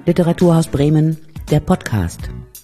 Literaturhaus Bremen, der Podcast.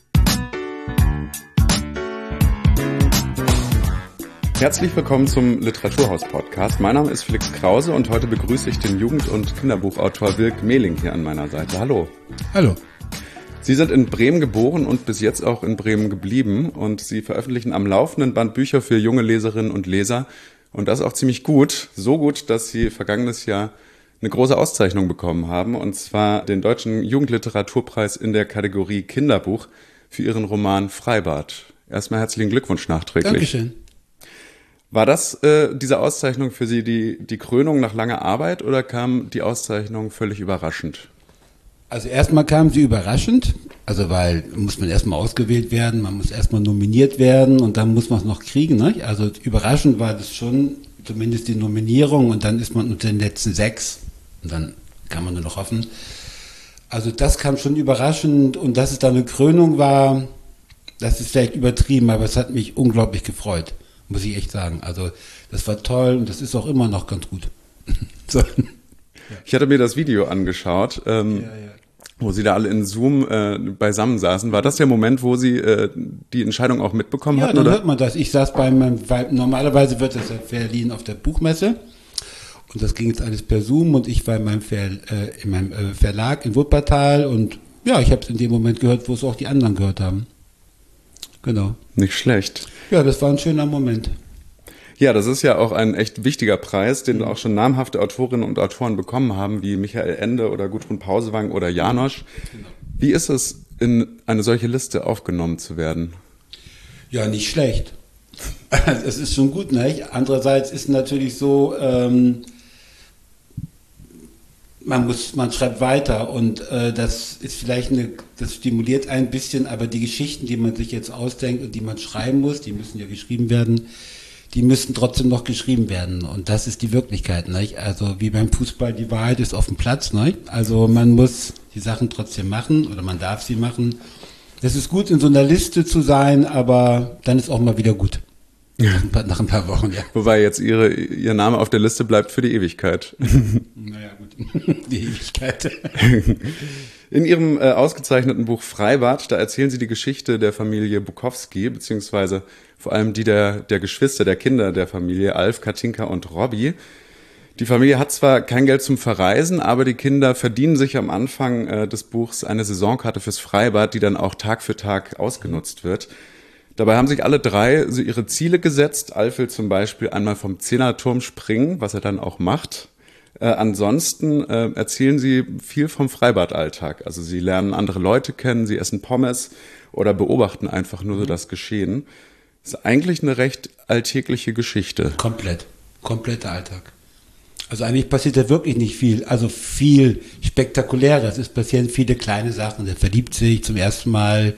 Herzlich willkommen zum Literaturhaus-Podcast. Mein Name ist Felix Krause und heute begrüße ich den Jugend- und Kinderbuchautor Wilk Mehling hier an meiner Seite. Hallo. Hallo. Sie sind in Bremen geboren und bis jetzt auch in Bremen geblieben und Sie veröffentlichen am laufenden Band Bücher für junge Leserinnen und Leser und das auch ziemlich gut. So gut, dass Sie vergangenes Jahr eine große Auszeichnung bekommen haben und zwar den Deutschen Jugendliteraturpreis in der Kategorie Kinderbuch für Ihren Roman Freibad. Erstmal herzlichen Glückwunsch nachträglich. Dankeschön. War das diese Auszeichnung für Sie die Krönung nach langer Arbeit oder kam die Auszeichnung völlig überraschend? Also erstmal kam sie überraschend, also weil muss man erstmal ausgewählt werden, man muss erstmal nominiert werden und dann muss man es noch kriegen. Ne? Also überraschend war das schon, zumindest die Nominierung und dann ist man unter den letzten 6 und dann kann man nur noch hoffen. Also das kam schon überraschend und dass es da eine Krönung war, das ist vielleicht übertrieben, aber es hat mich unglaublich gefreut. Muss ich echt sagen. Also das war toll und das ist auch immer noch ganz gut. So. Ich hatte mir das Video angeschaut, wo Sie da alle in Zoom beisammen saßen. War das der Moment, wo Sie die Entscheidung auch mitbekommen hatten? Ja, dann oder? hört man das. Ich saß normalerweise wird das ja verliehen auf der Buchmesse und das ging jetzt alles per Zoom und ich war in meinem Verlag in Wuppertal und ja, ich habe es in dem Moment gehört, wo es auch die anderen gehört haben. Genau. Nicht schlecht. Ja, das war ein schöner Moment. Ja, das ist ja auch ein echt wichtiger Preis, den auch schon namhafte Autorinnen und Autoren bekommen haben, wie Michael Ende oder Gudrun Pausewang oder Janosch. Genau. Wie ist es, in eine solche Liste aufgenommen zu werden? Ja, nicht schlecht. Es ist schon gut, ne? Andererseits ist natürlich so, man schreibt weiter und das ist vielleicht das stimuliert ein bisschen, aber die Geschichten, die man sich jetzt ausdenkt und die man schreiben muss, die müssen ja geschrieben werden, die müssen trotzdem noch geschrieben werden und das ist die Wirklichkeit, nicht? Also wie beim Fußball, die Wahrheit ist auf dem Platz, nicht? Also man muss die Sachen trotzdem machen oder man darf sie machen. Es ist gut, in so einer Liste zu sein, aber dann ist auch mal wieder gut. Nach ein paar Wochen, ja. Wobei jetzt Ihr Name auf der Liste bleibt für die Ewigkeit. Naja, gut. Die Ewigkeit. In Ihrem ausgezeichneten Buch Freibad, da erzählen Sie die Geschichte der Familie Bukowski, beziehungsweise vor allem die der Geschwister, der Kinder der Familie, Alf, Katinka und Robby. Die Familie hat zwar kein Geld zum Verreisen, aber die Kinder verdienen sich am Anfang des Buchs eine Saisonkarte fürs Freibad, die dann auch Tag für Tag ausgenutzt wird. Dabei haben sich alle drei so ihre Ziele gesetzt. Alf will zum Beispiel einmal vom Zehnerturm springen, was er dann auch macht. Ansonsten erzählen sie viel vom Freibadalltag. Also sie lernen andere Leute kennen, sie essen Pommes oder beobachten einfach nur so das Geschehen. Das ist eigentlich eine recht alltägliche Geschichte. Kompletter Alltag. Also eigentlich passiert da wirklich nicht viel, also viel Spektakuläres. Es passieren viele kleine Sachen. Der verliebt sich zum ersten Mal.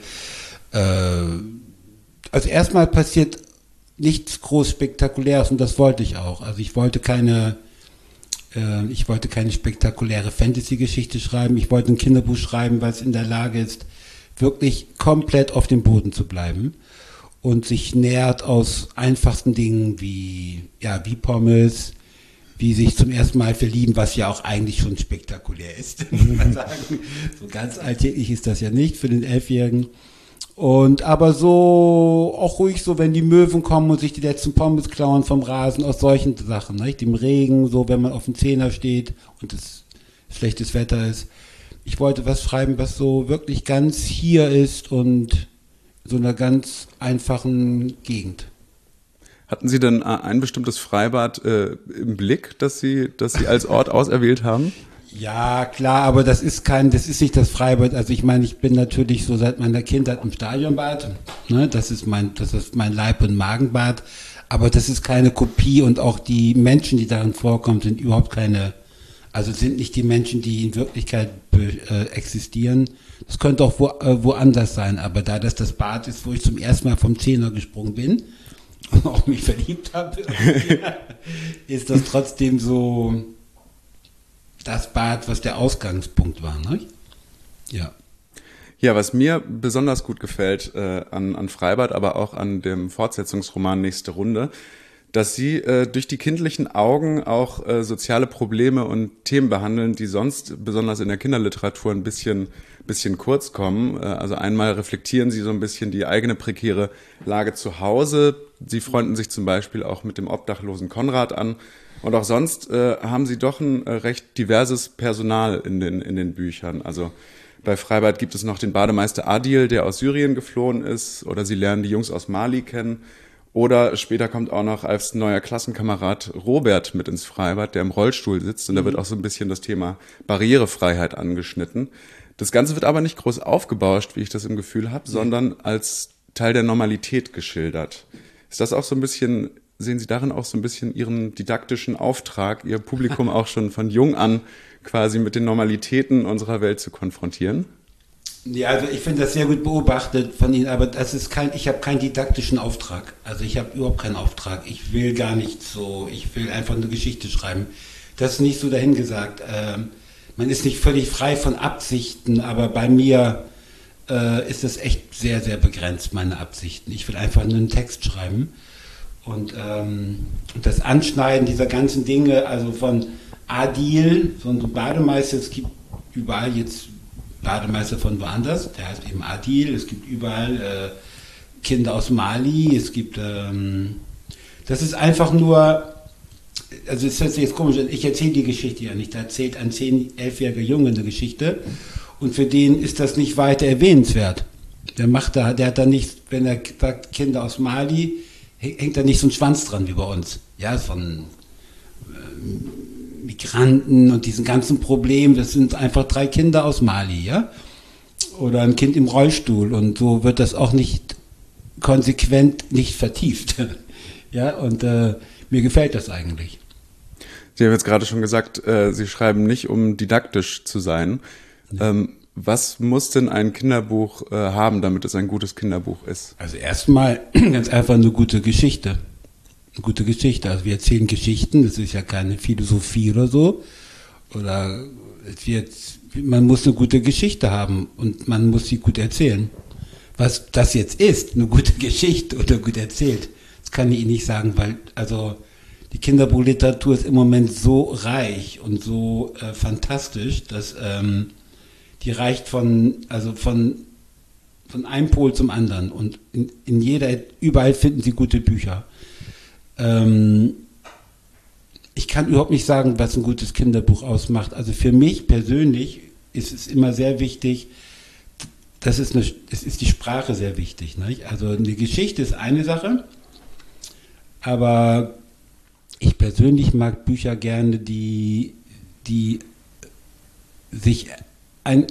Also erstmal passiert nichts groß Spektakuläres und das wollte ich auch. Also ich wollte keine spektakuläre Fantasy-Geschichte schreiben. Ich wollte ein Kinderbuch schreiben, was in der Lage ist, wirklich komplett auf dem Boden zu bleiben und sich nährt aus einfachsten Dingen wie Pommes, wie sich zum ersten Mal verlieben, was ja auch eigentlich schon spektakulär ist, muss man sagen. So ganz alltäglich ist das ja nicht für den 11-Jährigen. Und aber so, auch ruhig so, wenn die Möwen kommen und sich die letzten Pommes klauen vom Rasen, aus solchen Sachen, nicht? Im Regen, so, wenn man auf dem Zehner steht und es schlechtes Wetter ist. Ich wollte was schreiben, was so wirklich ganz hier ist und so einer ganz einfachen Gegend. Hatten Sie denn ein bestimmtes Freibad im Blick, das Sie als Ort auserwählt haben? Ja, klar, aber das ist nicht das Freibad. Also ich meine, ich bin natürlich so seit meiner Kindheit im Stadionbad. Ne? Das ist mein Leib- und Magenbad. Aber das ist keine Kopie und auch die Menschen, die darin vorkommen, sind nicht die Menschen, die in Wirklichkeit existieren. Das könnte auch woanders sein, aber da das Bad ist, wo ich zum ersten Mal vom Zehner gesprungen bin und auch mich verliebt habe, ist das trotzdem so das Bad, was der Ausgangspunkt war, ne? Ja. Ja, was mir besonders gut gefällt an Freibad, aber auch an dem Fortsetzungsroman Nächste Runde, dass Sie durch die kindlichen Augen auch soziale Probleme und Themen behandeln, die sonst besonders in der Kinderliteratur ein bisschen kurz kommen. Also einmal reflektieren Sie so ein bisschen die eigene prekäre Lage zu Hause. Sie freunden sich zum Beispiel auch mit dem obdachlosen Konrad an. Und auch sonst haben Sie doch ein recht diverses Personal in den Büchern. Also bei Freibad gibt es noch den Bademeister Adil, der aus Syrien geflohen ist, oder Sie lernen die Jungs aus Mali kennen. Oder später kommt auch noch als neuer Klassenkamerad Robert mit ins Freibad, der im Rollstuhl sitzt. Und da wird auch so ein bisschen das Thema Barrierefreiheit angeschnitten. Das Ganze wird aber nicht groß aufgebauscht, wie ich das im Gefühl habe, sondern als Teil der Normalität geschildert. Ist das auch so ein bisschen, sehen Sie darin auch so ein bisschen Ihren didaktischen Auftrag, Ihr Publikum auch schon von jung an quasi mit den Normalitäten unserer Welt zu konfrontieren? Ja, also ich finde das sehr gut beobachtet von Ihnen, aber ich habe keinen didaktischen Auftrag. Also ich habe überhaupt keinen Auftrag. Ich will gar nicht so, ich will einfach eine Geschichte schreiben. Das ist nicht so dahingesagt. Man ist nicht völlig frei von Absichten, aber bei mir ist das echt sehr, sehr begrenzt, meine Absichten. Ich will einfach nur einen Text schreiben. Und das Anschneiden dieser ganzen Dinge, also von Adil, von so Bademeister, es gibt überall jetzt Bademeister von woanders, der heißt eben Adil, es gibt überall Kinder aus Mali, es gibt, das ist einfach nur, also es hört sich jetzt komisch an, ich erzähle die Geschichte ja nicht, da erzählt ein 10-, 11-jähriger Junge eine Geschichte und für den ist das nicht weiter erwähnenswert. Der hat da nicht, wenn er sagt Kinder aus Mali, hängt da nicht so ein Schwanz dran wie bei uns, ja, von Migranten und diesen ganzen Problemen, das sind einfach 3 Kinder aus Mali, ja, oder ein Kind im Rollstuhl und so wird das auch nicht konsequent nicht vertieft, ja, und mir gefällt das eigentlich. Sie haben jetzt gerade schon gesagt, Sie schreiben nicht, um didaktisch zu sein. Nee. Was muss denn ein Kinderbuch haben, damit es ein gutes Kinderbuch ist? Also erstmal ganz einfach eine gute Geschichte. Eine gute Geschichte. Also wir erzählen Geschichten, das ist ja keine Philosophie oder so. Oder man muss eine gute Geschichte haben und man muss sie gut erzählen. Was das jetzt ist, eine gute Geschichte oder gut erzählt, das kann ich Ihnen nicht sagen, weil also die Kinderbuchliteratur ist im Moment so reich und so fantastisch, dass die reicht von einem Pol zum anderen und überall finden Sie gute Bücher. Ich kann überhaupt nicht sagen, was ein gutes Kinderbuch ausmacht. Also für mich persönlich ist es immer sehr wichtig, es ist die Sprache sehr wichtig. Nicht? Also eine Geschichte ist eine Sache, aber ich persönlich mag Bücher gerne, die sich eine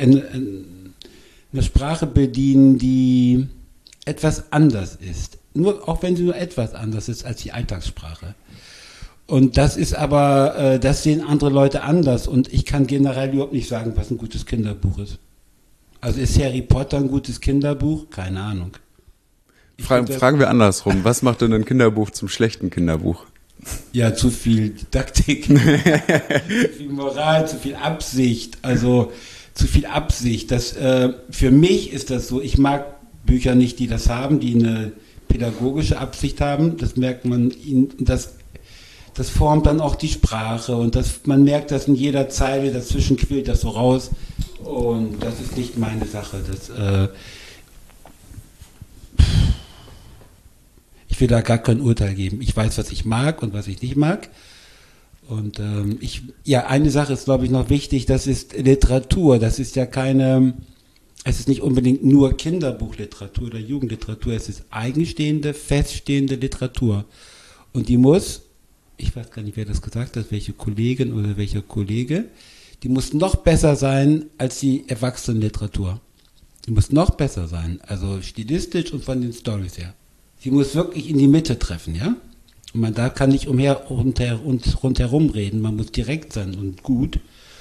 Sprache bedienen, die etwas anders ist. Auch wenn sie nur etwas anders ist als die Alltagssprache. Und das ist aber, das sehen andere Leute anders und ich kann generell überhaupt nicht sagen, was ein gutes Kinderbuch ist. Also ist Harry Potter ein gutes Kinderbuch? Keine Ahnung. Fragen wir andersrum. Was macht denn ein Kinderbuch zum schlechten Kinderbuch? Ja, zu viel Didaktik, zu viel Moral, zu viel Absicht. Also zu viel Absicht. Für mich ist das so, ich mag Bücher nicht, die das haben, die eine pädagogische Absicht haben. Das merkt man ihnen, das formt dann auch die Sprache und man merkt das in jeder Zeile, dazwischen quillt das so raus und das ist nicht meine Sache. Ich will da gar kein Urteil geben. Ich weiß, was ich mag und was ich nicht mag. Und eine Sache ist, glaube ich, noch wichtig, das ist Literatur. Das ist ja es ist nicht unbedingt nur Kinderbuchliteratur oder Jugendliteratur, es ist eigenstehende, feststehende Literatur. Und die muss, ich weiß gar nicht, wer das gesagt hat, welche Kollegin oder welcher Kollege, die muss noch besser sein als die Erwachsenenliteratur. Die muss noch besser sein, also stilistisch und von den Storys her. Sie muss wirklich in die Mitte treffen, ja? Und man da kann nicht rundherum reden, man muss direkt sein und gut.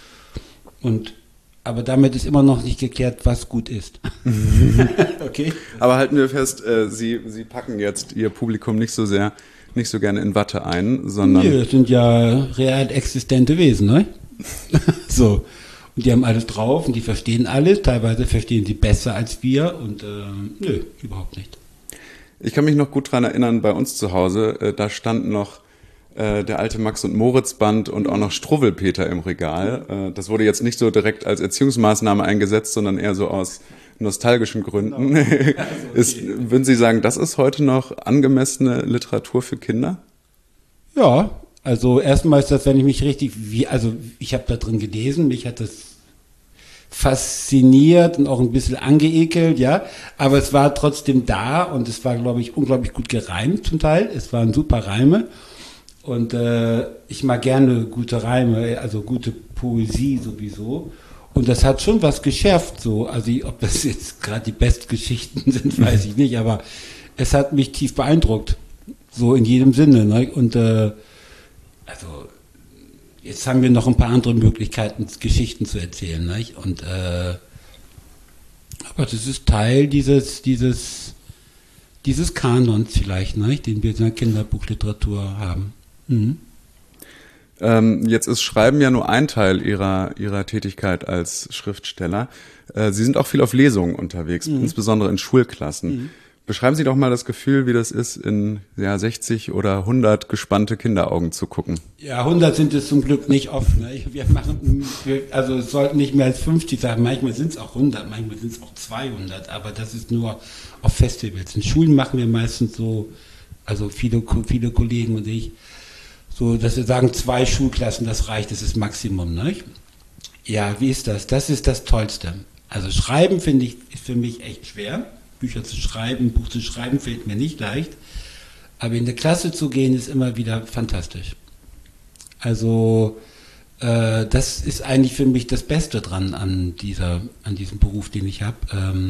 Aber damit ist immer noch nicht geklärt, was gut ist. Okay? Aber halten wir fest, Sie packen jetzt Ihr Publikum nicht so gerne in Watte ein, sondern... Nee, das sind ja real existente Wesen, ne? So. Und die haben alles drauf und die verstehen alles. Teilweise verstehen sie besser als wir und nö, überhaupt nicht. Ich kann mich noch gut dran erinnern, bei uns zu Hause, da stand noch der alte Max und Moritz Band und auch noch Struwwelpeter im Regal. Das wurde jetzt nicht so direkt als Erziehungsmaßnahme eingesetzt, sondern eher so aus nostalgischen Gründen. Genau. Also okay. Würden Sie sagen, das ist heute noch angemessene Literatur für Kinder? Ja, also erstmal ist das, wenn ich mich richtig, ich habe da drin gelesen, mich hat das fasziniert und auch ein bisschen angeekelt, ja, aber es war trotzdem da und es war, glaube ich, unglaublich gut gereimt zum Teil. Es waren super Reime. Und ich mag gerne gute Reime, also gute Poesie sowieso. Und das hat schon was geschärft so. Also ob das jetzt gerade die Bestgeschichten sind, weiß ich nicht. Aber es hat mich tief beeindruckt. So in jedem Sinne. Ne? Und also jetzt haben wir noch ein paar andere Möglichkeiten, Geschichten zu erzählen. Ne? Und aber das ist Teil dieses Kanons vielleicht, ne? Den wir in der Kinderbuchliteratur haben. Mhm. Jetzt ist Schreiben ja nur ein Teil Ihrer Tätigkeit als Schriftsteller. Sie sind auch viel auf Lesungen unterwegs, insbesondere in Schulklassen. Beschreiben Sie doch mal das Gefühl, wie das ist, in 60 oder 100 gespannte Kinderaugen zu gucken. Ja, 100 sind es zum Glück nicht oft. Ne? Also es sollten nicht mehr als 50 sein. Manchmal sind es auch 100, manchmal sind es auch 200. Aber das ist nur auf Festivals. In Schulen machen wir meistens so, also viele Kollegen und ich, so, dass wir sagen, 2 Schulklassen, das reicht, das ist Maximum, ne? Ja, wie ist das? Das ist das Tollste. Also Schreiben, finde ich, ist für mich echt schwer. Bücher zu schreiben, ein Buch zu schreiben, fällt mir nicht leicht. Aber in der Klasse zu gehen, ist immer wieder fantastisch. Also, das ist eigentlich für mich das Beste dran an diesem Beruf, den ich habe.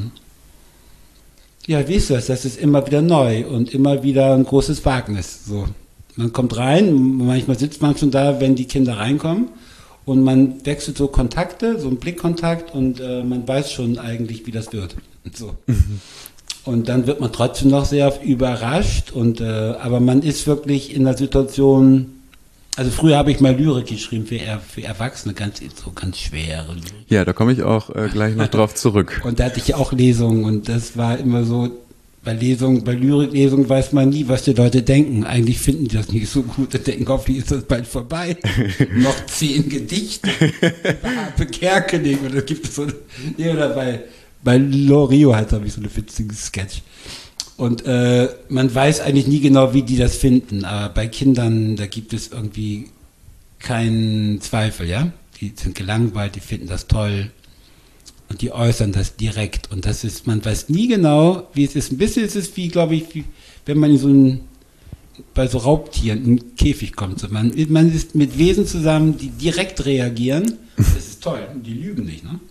Ja, wie ist das? Das ist immer wieder neu und immer wieder ein großes Wagnis, so. Man kommt rein, manchmal sitzt man schon da, wenn die Kinder reinkommen und man wechselt so Kontakte, so einen Blickkontakt und man weiß schon eigentlich, wie das wird. So. Und dann wird man trotzdem noch sehr überrascht aber man ist wirklich in der Situation, also früher habe ich mal Lyrik geschrieben für Erwachsene, ganz schwere Lyrik. Ja, da komme ich auch gleich noch drauf zurück. Und da hatte ich auch Lesungen und das war immer so, bei Lyriklesungen weiß man nie, was die Leute denken. Eigentlich finden die das nicht so gut und denken, hoffentlich ist das bald vorbei. Noch 10 Gedichte. Harpe Kerkeling. Und da gibt es so oder bei Loriot habe ich so eine witzige Sketch. Und man weiß eigentlich nie genau, wie die das finden. Aber bei Kindern, da gibt es irgendwie keinen Zweifel, ja. Die sind gelangweilt, die finden das toll. Und die äußern das direkt. Und das ist, man weiß nie genau, wie es ist. Ein bisschen ist es wie, glaube ich, wie, wenn man bei so Raubtieren in einen Käfig kommt. So, man ist mit Wesen zusammen, die direkt reagieren. Das ist toll. Und die lügen nicht, ne?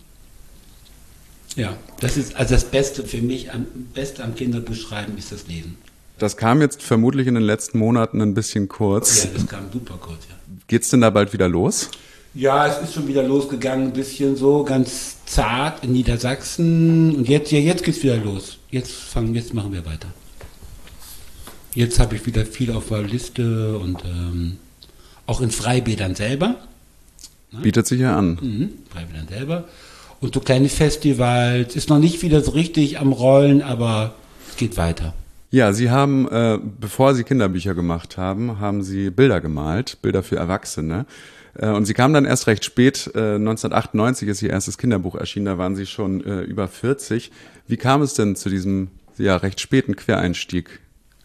Ja, das ist also das Beste für mich, Beste am Kinderbuchschreiben ist das Lesen. Das kam jetzt vermutlich in den letzten Monaten ein bisschen kurz. Ja, das kam super kurz, ja. Geht's denn da bald wieder los? Ja, es ist schon wieder losgegangen, ein bisschen so, ganz zart in Niedersachsen. Und jetzt geht's wieder los. Jetzt machen wir weiter. Jetzt habe ich wieder viel auf der Liste und auch in Freibädern selber. Ne? Bietet sich ja an. Freibädern selber. Und so kleine Festivals. Ist noch nicht wieder so richtig am Rollen, aber es geht weiter. Ja, Sie haben, bevor Sie Kinderbücher gemacht haben, haben Sie Bilder gemalt, Bilder für Erwachsene. Und Sie kamen dann erst recht spät, 1998 ist Ihr erstes Kinderbuch erschienen, da waren Sie schon über 40. Wie kam es denn zu diesem recht späten Quereinstieg?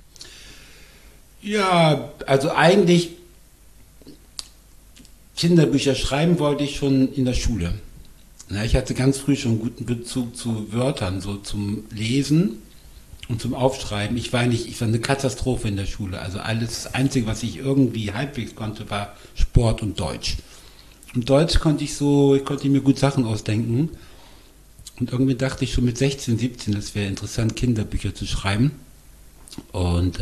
Ja, also eigentlich Kinderbücher schreiben wollte ich schon in der Schule. Na, ich hatte ganz früh schon einen guten Bezug zu Wörtern, so zum Lesen und zum Aufschreiben. Ich war eine Katastrophe in der Schule. Also das Einzige, was ich irgendwie halbwegs konnte, war Sport und Deutsch. Und Deutsch konnte ich mir gut Sachen ausdenken. Und irgendwie dachte ich schon mit 16, 17, das wäre interessant, Kinderbücher zu schreiben. Und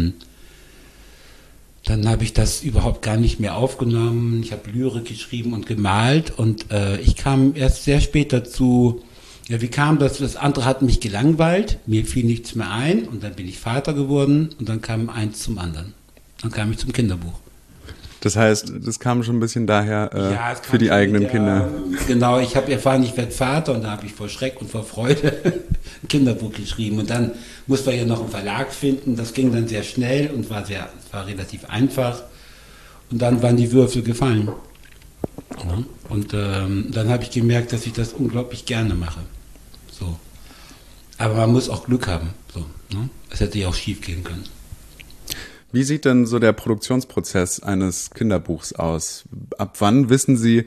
dann habe ich das überhaupt gar nicht mehr aufgenommen. Ich habe Lyrik geschrieben und gemalt. Und ich kam erst sehr spät dazu. Ja, wie kam das? Das andere hat mich gelangweilt, mir fiel nichts mehr ein und dann bin ich Vater geworden und dann kam eins zum anderen. Dann kam ich zum Kinderbuch. Das heißt, das kam schon ein bisschen daher für die eigenen Kinder. Genau, ich habe erfahren, ich werde Vater und da habe ich vor Schreck und vor Freude Kinderbuch geschrieben. Und dann musste man ja noch einen Verlag finden. Das ging dann sehr schnell und war relativ einfach. Und dann waren die Würfel gefallen. Ja. Und dann habe ich gemerkt, dass ich das unglaublich gerne mache. So. Aber man muss auch Glück haben. So, ne? Es hätte ja auch schief gehen können. Wie sieht denn so der Produktionsprozess eines Kinderbuchs aus? Ab wann wissen Sie,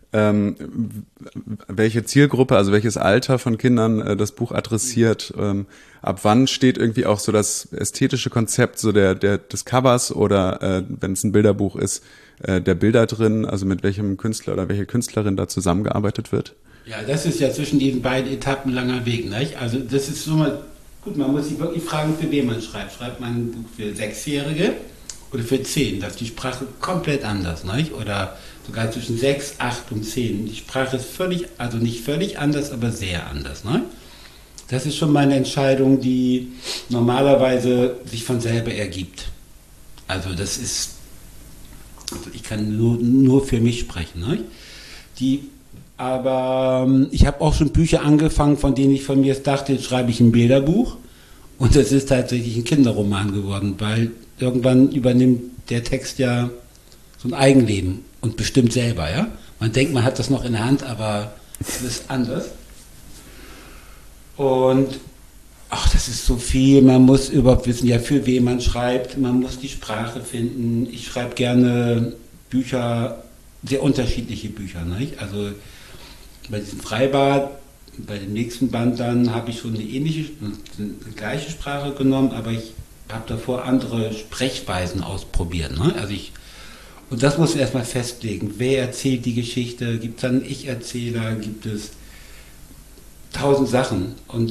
welche Zielgruppe, also welches Alter von Kindern das Buch adressiert? Ab wann steht irgendwie auch so das ästhetische Konzept so des Covers oder wenn es ein Bilderbuch ist, der Bilder drin, also mit welchem Künstler oder welche Künstlerin da zusammengearbeitet wird? Ja, das ist ja zwischen diesen beiden Etappen ein langer Weg, nicht? Also das ist so mal, gut, man muss sich wirklich fragen, für wen man schreibt. Schreibt man ein Buch für 6-Jährige oder für 10? Da ist die Sprache komplett anders, nicht? Oder sogar zwischen 6, 8 und 10. Die Sprache ist völlig, also nicht völlig anders, aber sehr anders, nicht? Das ist schon mal eine Entscheidung, die normalerweise sich von selber ergibt. Also das ist, also ich kann nur für mich sprechen, nicht? Aber ich habe auch schon Bücher angefangen, von denen ich von mir dachte, jetzt schreibe ich ein Bilderbuch. Und das ist tatsächlich ein Kinderroman geworden, weil irgendwann übernimmt der Text ja so ein Eigenleben und bestimmt selber, ja. Man denkt, man hat das noch in der Hand, aber es ist anders. Und ach, das ist so viel, man muss überhaupt wissen, ja, für wen man schreibt, man muss die Sprache finden. Ich schreibe gerne Bücher, sehr unterschiedliche Bücher, nicht? Also bei diesem Freibad, bei dem nächsten Band dann habe ich schon eine gleiche Sprache genommen, aber ich habe davor andere Sprechweisen ausprobiert. Ne? Und das muss man erstmal festlegen. Wer erzählt die Geschichte? Gibt es dann einen Ich-Erzähler? Gibt es 1000 Sachen? Und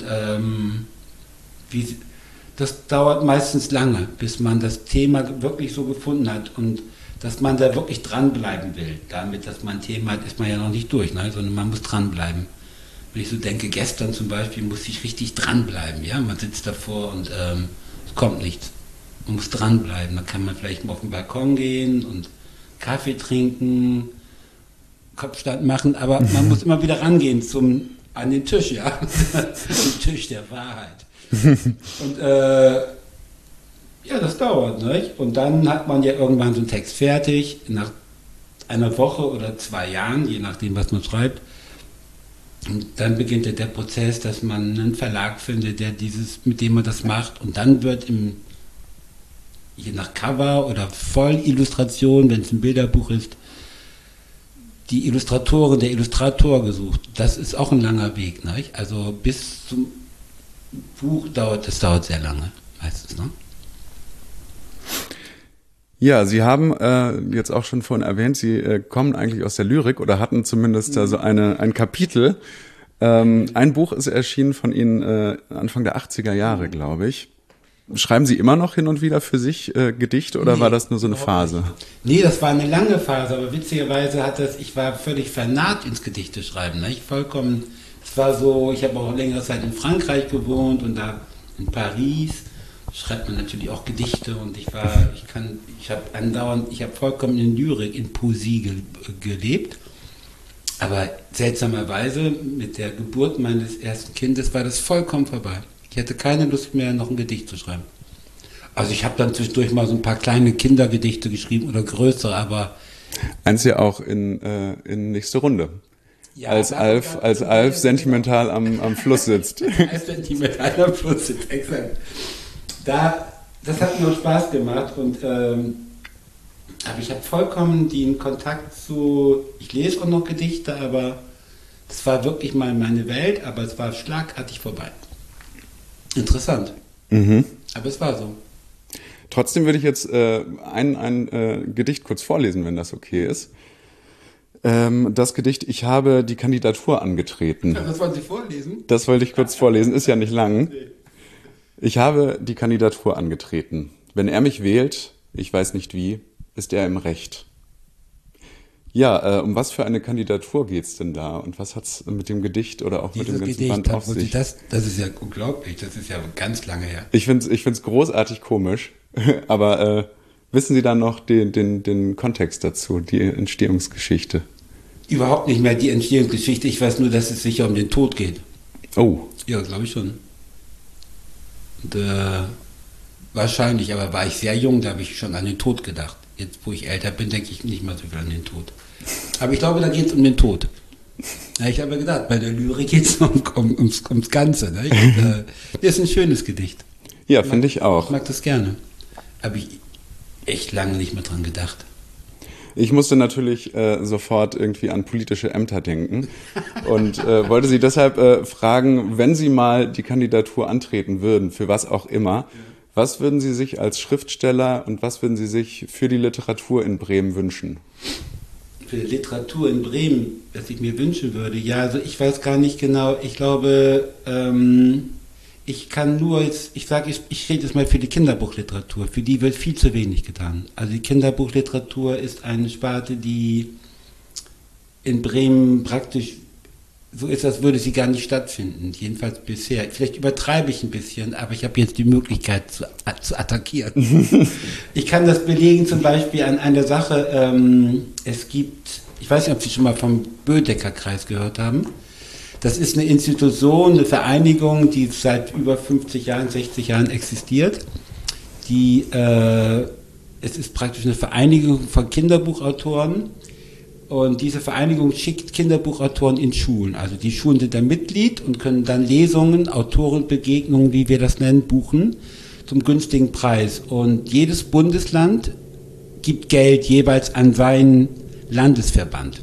das dauert meistens lange, bis man das Thema wirklich so gefunden hat und dass man da wirklich dranbleiben will. Damit, dass man ein Thema hat, ist man ja noch nicht durch, ne? Sondern man muss dranbleiben. Wenn ich so denke, gestern zum Beispiel musste ich richtig dranbleiben. Ja? Man sitzt davor und es kommt nichts. Man muss dranbleiben. Dann kann man vielleicht mal auf den Balkon gehen und Kaffee trinken, Kopfstand machen, aber man muss immer wieder rangehen an den Tisch, ja. Den Tisch der Wahrheit. Und ja, das dauert, nicht? Und dann hat man ja irgendwann so einen Text fertig, nach einer Woche oder 2 Jahren, je nachdem, was man schreibt. Und dann beginnt ja der Prozess, dass man einen Verlag findet, mit dem man das macht. Und dann wird je nach Cover oder Vollillustration, wenn es ein Bilderbuch ist, die Illustratorin, der Illustrator gesucht. Das ist auch ein langer Weg, nicht? Also bis zum Buch dauert sehr lange, meistens, ne? Ja, Sie haben jetzt auch schon vorhin erwähnt, Sie kommen eigentlich aus der Lyrik oder hatten zumindest da so ein Kapitel. Ein Buch ist erschienen von Ihnen Anfang der 80er Jahre, glaube ich. Schreiben Sie immer noch hin und wieder für sich Gedichte oder war das nur so eine Phase? Nee, das war eine lange Phase, aber witzigerweise ich war völlig vernarrt ins Gedichteschreiben. Ne? Es war so, ich habe auch längere Zeit in Frankreich gewohnt und da in Paris schreibt man natürlich auch Gedichte und ich habe vollkommen in Lyrik, in Poesie gelebt. Aber seltsamerweise mit der Geburt meines ersten Kindes war das vollkommen vorbei. Ich hatte keine Lust mehr, noch ein Gedicht zu schreiben. Also ich habe dann zwischendurch mal so ein paar kleine Kindergedichte geschrieben oder größere, aber... Eins ja auch in nächste Runde. Ja, als Alf sentimental am Fluss sitzt. Als sentimental am Fluss sitzt, exakt. Das hat mir auch Spaß gemacht aber ich habe vollkommen den Kontakt ich lese auch noch Gedichte, aber das war wirklich mal meine Welt, aber es war schlagartig vorbei. Interessant. Mhm. Aber es war so. Trotzdem würde ich jetzt ein Gedicht kurz vorlesen, wenn das okay ist. Das Gedicht, ich habe die Kandidatur angetreten. Ja, das wollen Sie vorlesen? Das wollte ich kurz vorlesen, ist ja nicht lang. Ich habe die Kandidatur angetreten. Wenn er mich wählt, ich weiß nicht wie, ist er im Recht. Ja, um was für eine Kandidatur geht's denn da? Und was hat's mit dem Gedicht oder auch mit dem ganzen Band auf sich? Das ist ja unglaublich, das ist ja ganz lange her. Ich find's großartig komisch, aber wissen Sie dann noch den Kontext dazu, die Entstehungsgeschichte? Überhaupt nicht mehr die Entstehungsgeschichte, ich weiß nur, dass es sicher um den Tod geht. Oh. Ja, glaube ich schon. Und, wahrscheinlich, aber war ich sehr jung, da habe ich schon an den Tod gedacht. Jetzt, wo ich älter bin, denke ich nicht mal so viel an den Tod. Aber ich glaube, da geht es um den Tod. Ja, ich habe gedacht, bei der Lyrik geht es ums Ganze. Ne? Das ist ein schönes Gedicht. Ja, finde ich auch. Ich mag das gerne. Habe ich echt lange nicht mehr dran gedacht. Ich musste natürlich sofort irgendwie an politische Ämter denken und wollte Sie deshalb fragen, wenn Sie mal die Kandidatur antreten würden, für was auch immer, was würden Sie sich als Schriftsteller und was würden Sie sich für die Literatur in Bremen wünschen? Für die Literatur in Bremen, was ich mir wünschen würde? Ja, also ich weiß gar nicht genau. Ich glaube, ich kann nur jetzt, ich rede jetzt mal für die Kinderbuchliteratur. Für die wird viel zu wenig getan. Also die Kinderbuchliteratur ist eine Sparte, die in Bremen praktisch so ist, als würde sie gar nicht stattfinden. Jedenfalls bisher. Vielleicht übertreibe ich ein bisschen, aber ich habe jetzt die Möglichkeit zu attackieren. Ich kann das belegen zum Beispiel an einer Sache. Es gibt, ich weiß nicht, ob Sie schon mal vom Bödecker-Kreis gehört haben. Das ist eine Institution, eine Vereinigung, die seit über 50 Jahren, 60 Jahren existiert. Es ist praktisch eine Vereinigung von Kinderbuchautoren. Und diese Vereinigung schickt Kinderbuchautoren in Schulen. Also die Schulen sind da Mitglied und können dann Lesungen, Autorenbegegnungen, wie wir das nennen, buchen zum günstigen Preis. Und jedes Bundesland gibt Geld jeweils an seinen Landesverband.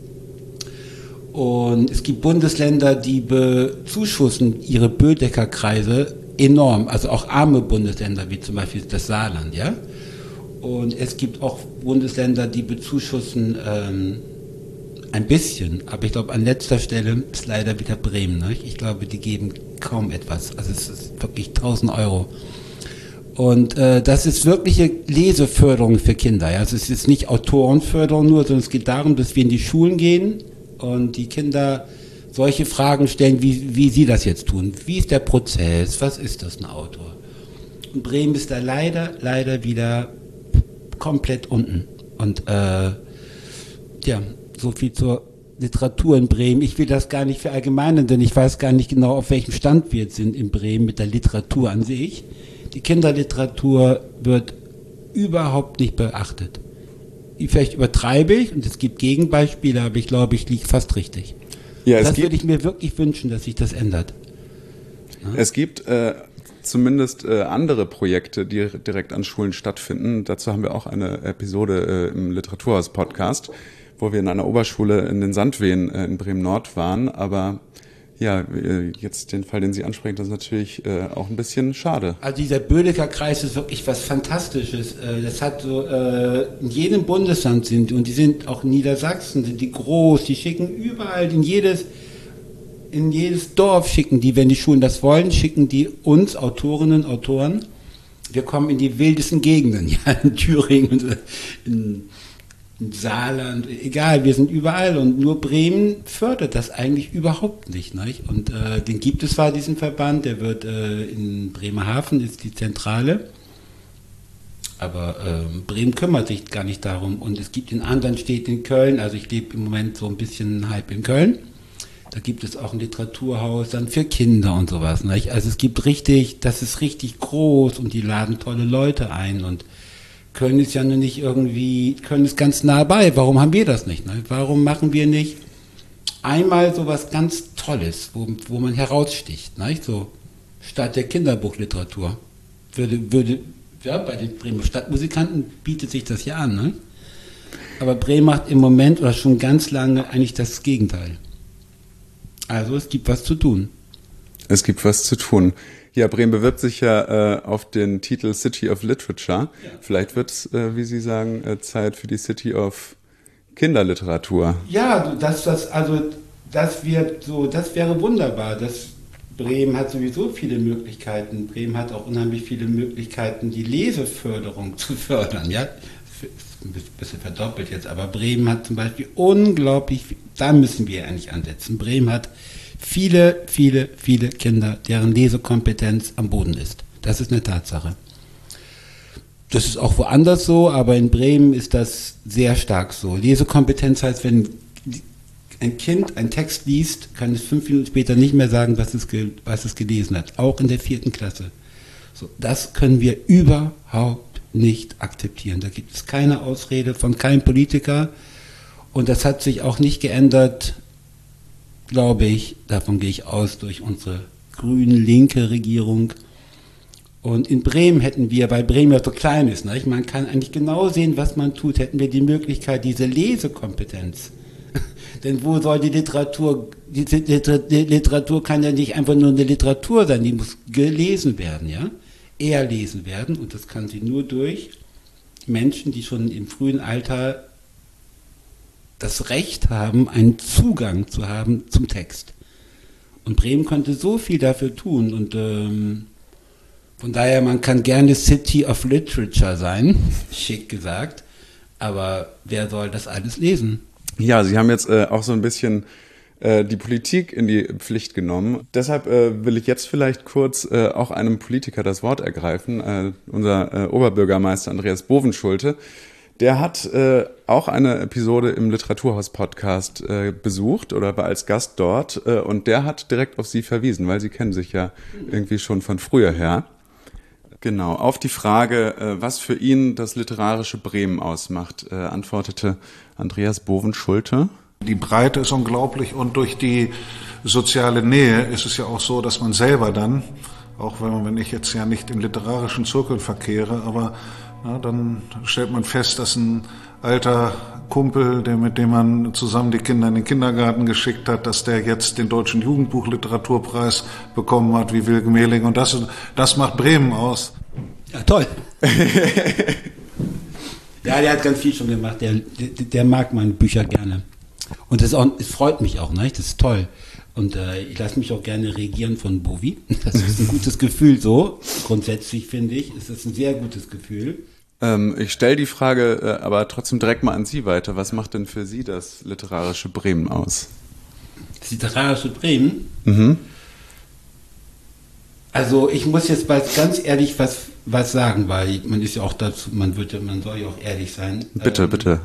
Und es gibt Bundesländer, die bezuschussen ihre Bödecker-Kreise enorm. Also auch arme Bundesländer, wie zum Beispiel das Saarland, ja. Und es gibt auch Bundesländer, die bezuschussen ein bisschen, aber ich glaube, an letzter Stelle ist leider wieder Bremen. Ne? Ich glaube, die geben kaum etwas. Also es ist wirklich 1.000 Euro. Und das ist wirkliche Leseförderung für Kinder. Ja? Also es ist nicht Autorenförderung nur, sondern es geht darum, dass wir in die Schulen gehen und die Kinder solche Fragen stellen, wie sie das jetzt tun. Wie ist der Prozess? Was ist das, ein Autor? Und Bremen ist da leider wieder komplett unten. Und so viel zur Literatur in Bremen. Ich will das gar nicht verallgemeinern, denn ich weiß gar nicht genau, auf welchem Stand wir jetzt sind in Bremen mit der Literatur an sich. Die Kinderliteratur wird überhaupt nicht beachtet. Vielleicht übertreibe ich und es gibt Gegenbeispiele, aber ich glaube, ich liege fast richtig. Ja, das würde ich mir wirklich wünschen, dass sich das ändert. Ja? Es gibt zumindest andere Projekte, die direkt an Schulen stattfinden. Dazu haben wir auch eine Episode im Literaturhaus-Podcast, wo wir in einer Oberschule in den Sandwehen in Bremen-Nord waren. Aber ja, jetzt den Fall, den Sie ansprechen, das ist natürlich auch ein bisschen schade. Also dieser Bödecker-Kreis ist wirklich was Fantastisches. Das hat so, in jedem Bundesland sind, und die sind auch in Niedersachsen, sind die groß, die schicken überall in jedes Dorf schicken die, wenn die Schulen das wollen, schicken die uns, Autorinnen, Autoren. Wir kommen in die wildesten Gegenden, ja, in Thüringen, in Saarland, egal, wir sind überall und nur Bremen fördert das eigentlich überhaupt nicht. Und den gibt es zwar, diesen Verband, der wird in Bremerhaven, ist die Zentrale, aber Bremen kümmert sich gar nicht darum. Und es gibt in anderen Städten in Köln, also ich lebe im Moment so ein bisschen halb in Köln, da gibt es auch ein Literaturhaus dann für Kinder und sowas. Also es gibt das ist richtig groß und die laden tolle Leute ein und Köln ist ja nur nicht irgendwie, Köln ist ganz nah bei. Warum haben wir das nicht? Warum machen wir nicht einmal so was ganz Tolles, wo man heraussticht? So statt der Kinderbuchliteratur. Ja, bei den Bremer Stadtmusikanten bietet sich das ja an. Ne? Aber Bremen macht im Moment oder schon ganz lange eigentlich das Gegenteil. Also es gibt was zu tun. Es gibt was zu tun. Ja, Bremen bewirbt sich ja auf den Titel City of Literature. Ja. Vielleicht wird es, wie Sie sagen, Zeit für die City of Kinderliteratur. Ja, das wäre wunderbar. Bremen hat sowieso viele Möglichkeiten. Bremen hat auch unheimlich viele Möglichkeiten, die Leseförderung zu fördern. Ja, ein bisschen verdoppelt jetzt, aber Bremen hat zum Beispiel unglaublich, da müssen wir eigentlich ansetzen. Bremen hat viele Kinder, deren Lesekompetenz am Boden ist. Das ist eine Tatsache. Das ist auch woanders so, aber in Bremen ist das sehr stark so. Lesekompetenz heißt, wenn ein Kind einen Text liest, kann es 5 Minuten später nicht mehr sagen, was es gelesen hat. Auch in der 4. Klasse. So, das können wir überhaupt nicht akzeptieren. Da gibt es keine Ausrede von keinem Politiker. Und das hat sich auch nicht geändert, glaube ich, davon gehe ich aus, durch unsere grün-linke Regierung. Und in Bremen hätten wir, weil Bremen ja so klein ist, ne, man kann eigentlich genau sehen, was man tut, hätten wir die Möglichkeit, diese Lesekompetenz. Denn wo soll die Literatur kann ja nicht einfach nur eine Literatur sein, die muss gelesen werden, ja, erlesen werden. Und das kann sie nur durch Menschen, die schon im frühen Alter das Recht haben, einen Zugang zu haben zum Text. Und Bremen konnte so viel dafür tun. Und von daher, man kann gerne City of Literature sein, schick gesagt, aber wer soll das alles lesen? Ja, Sie haben jetzt auch so ein bisschen die Politik in die Pflicht genommen. Deshalb will ich jetzt vielleicht kurz auch einem Politiker das Wort ergreifen, unser Oberbürgermeister Andreas Bovenschulte. Der hat auch eine Episode im Literaturhaus-Podcast besucht oder war als Gast dort und der hat direkt auf Sie verwiesen, weil Sie kennen sich ja irgendwie schon von früher her. Genau, auf die Frage, was für ihn das literarische Bremen ausmacht, antwortete Andreas Bovenschulte. Die Breite ist unglaublich und durch die soziale Nähe ist es ja auch so, dass man selber dann, auch wenn ich jetzt ja nicht im literarischen Zirkel verkehre, aber dann stellt man fest, dass ein alter Kumpel, mit dem man zusammen die Kinder in den Kindergarten geschickt hat, dass der jetzt den Deutschen Jugendbuchliteraturpreis bekommen hat, wie Wilke Mehling. Und das macht Bremen aus. Ja, toll. Ja, der hat ganz viel schon gemacht. Der mag meine Bücher gerne. Und es freut mich auch, ne? Das ist toll. Und ich lasse mich auch gerne regieren von Bovi. Das ist ein gutes Gefühl so. Grundsätzlich finde ich, ist es ein sehr gutes Gefühl. Ich stelle die Frage aber trotzdem direkt mal an Sie weiter. Was macht denn für Sie das literarische Bremen aus? Das literarische Bremen? Mhm. Also ich muss jetzt ganz ehrlich was sagen, weil man ist ja auch dazu, man soll ja auch ehrlich sein. Bitte, bitte.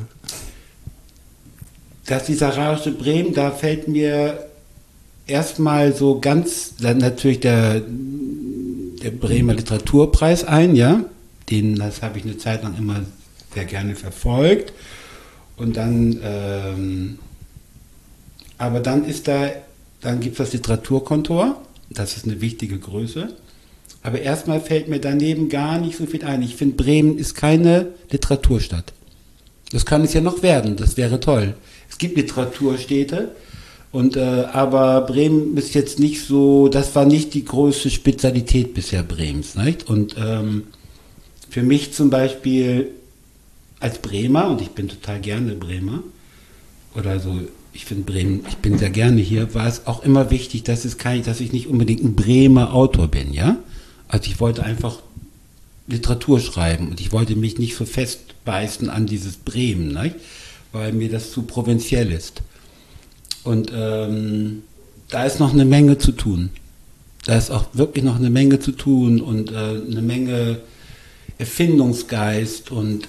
Das literarische Bremen, da fällt mir erstmal so ganz, dann natürlich der Bremer Literaturpreis ein, ja. Das habe ich eine Zeit lang immer sehr gerne verfolgt. Und dann, aber dann gibt es das Literaturkontor, das ist eine wichtige Größe. Aber erstmal fällt mir daneben gar nicht so viel ein. Ich finde, Bremen ist keine Literaturstadt. Das kann es ja noch werden, das wäre toll. Es gibt Literaturstädte, aber Bremen ist jetzt nicht so, das war nicht die größte Spezialität bisher Bremens, nicht? Und für mich zum Beispiel als Bremer, und ich bin total gerne Bremer, oder so, ich finde Bremen, ich bin sehr gerne hier, war es auch immer wichtig, dass ich nicht unbedingt ein Bremer Autor bin, ja? Also ich wollte einfach Literatur schreiben und ich wollte mich nicht so festbeißen an dieses Bremen, nicht? Weil mir das zu provinziell ist. Und da ist noch eine Menge zu tun. Da ist auch wirklich noch eine Menge zu tun und eine Menge Erfindungsgeist und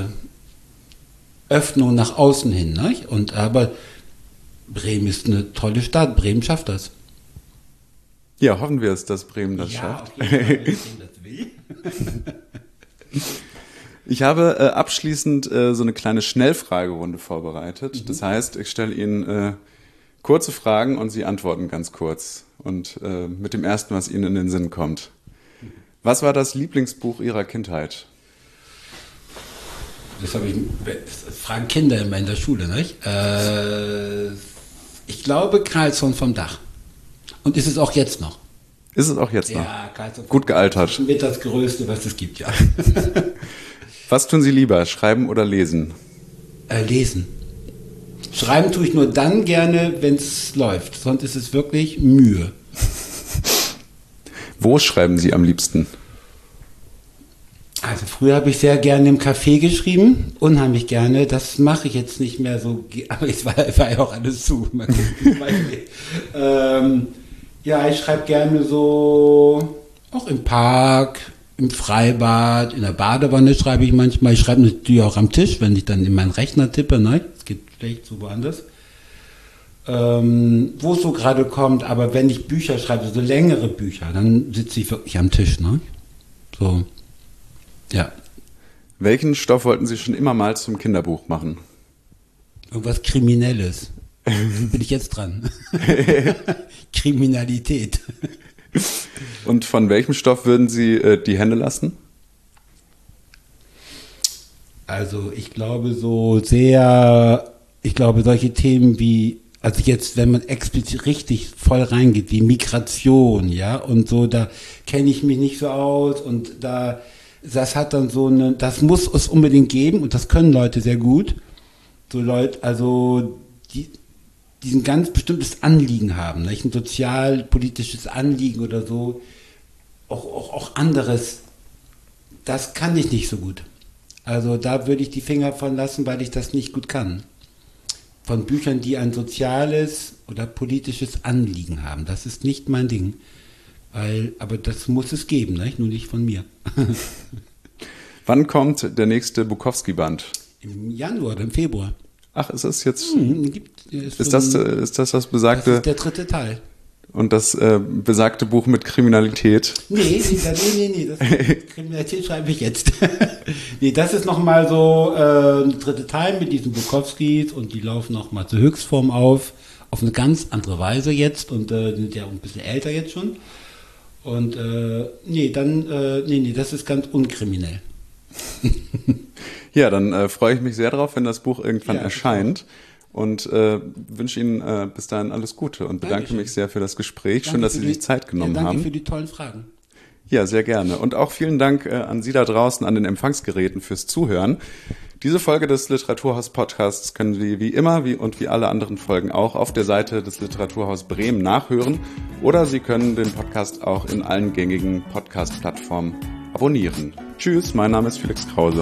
Öffnung nach außen hin. Nicht? Aber Bremen ist eine tolle Stadt. Bremen schafft das. Ja, hoffen wir es, dass Bremen das schafft. Auf jeden Fall, dass Bremen das will. Ich habe abschließend so eine kleine Schnellfragerunde vorbereitet. Das heißt, ich stelle Ihnen kurze Fragen und Sie antworten ganz kurz. Und mit dem ersten, was Ihnen in den Sinn kommt. Was war das Lieblingsbuch Ihrer Kindheit? Das fragen Kinder immer in der Schule, nicht? Ich glaube Carlsson vom Dach. Und ist es auch jetzt noch? Ist es auch jetzt noch? Ja, Carlsson vom Gut gealtert. Dach. Mit das Größte, was es gibt, ja. Was tun Sie lieber, schreiben oder lesen? Lesen. Schreiben tue ich nur dann gerne, wenn es läuft. Sonst ist es wirklich Mühe. Wo schreiben Sie am liebsten? Also früher habe ich sehr gerne im Café geschrieben, unheimlich gerne. Das mache ich jetzt nicht mehr so, aber es war ja auch alles zu. Ja, ich schreibe gerne so, auch im Park, im Freibad, in der Badewanne schreibe ich manchmal. Ich schreibe natürlich auch am Tisch, wenn ich dann in meinen Rechner tippe. Nein, es geht schlecht so woanders. Wo es so gerade kommt, aber wenn ich Bücher schreibe, so längere Bücher, dann sitze ich wirklich am Tisch. Ne? So, ja. Welchen Stoff wollten Sie schon immer mal zum Kinderbuch machen? Irgendwas Kriminelles. Bin ich jetzt dran. Kriminalität. Und von welchem Stoff würden Sie die Hände lassen? Also ich glaube solche Themen wie, also jetzt, wenn man explizit richtig voll reingeht, wie Migration, ja, und so, da kenne ich mich nicht so aus und das hat dann das muss es unbedingt geben und das können Leute sehr gut. So Leute, also die ein ganz bestimmtes Anliegen haben, nicht? Ein sozialpolitisches Anliegen oder so, auch anderes, das kann ich nicht so gut. Also da würde ich die Finger von lassen, weil ich das nicht gut kann. Von Büchern, die ein soziales oder politisches Anliegen haben, das ist nicht mein Ding. Aber das muss es geben, nicht? Nur nicht von mir. Wann kommt der nächste Bukowski-Band? Im Januar oder im Februar. Ach, ist das jetzt... Ist das besagte... Das ist der 3. Teil. Und das besagte Buch mit Kriminalität? Nee, das Kriminalität schreibe ich jetzt. Nee, das ist nochmal so ein 3. Teil mit diesen Bukowskis und die laufen nochmal zur Höchstform auf eine ganz andere Weise jetzt und sind ja auch ein bisschen älter jetzt schon. Und das ist ganz unkriminell. Ja, dann freue ich mich sehr drauf, wenn das Buch irgendwann erscheint und wünsche Ihnen bis dahin alles Gute und bedanke mich sehr für das Gespräch. Schön, dass Sie sich Zeit genommen haben. Danke für die tollen Fragen. Ja, sehr gerne. Und auch vielen Dank an Sie da draußen an den Empfangsgeräten fürs Zuhören. Diese Folge des Literaturhaus-Podcasts können Sie wie immer wie alle anderen Folgen auch auf der Seite des Literaturhaus Bremen nachhören oder Sie können den Podcast auch in allen gängigen Podcast-Plattformen abonnieren. Tschüss, mein Name ist Felix Krause.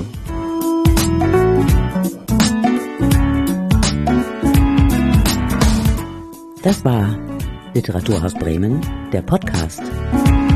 Das war Literaturhaus Bremen, der Podcast.